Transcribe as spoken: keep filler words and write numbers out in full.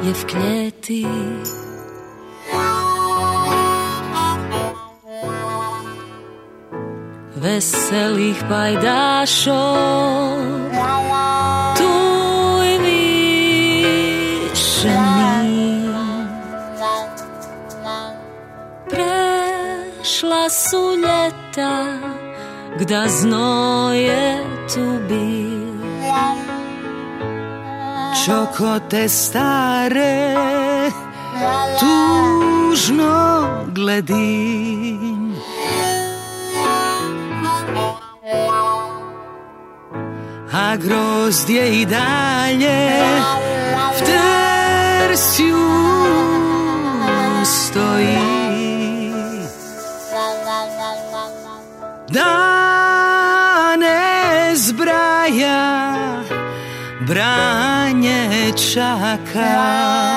je v kleti. Veselých pajdášov tu i vyšený. Prešla sú leta, kda znoje tu byl. Čoko te stare tužno gledim. A grozdje i dalje v trsju stoji. Dane zbraja, branje čaka.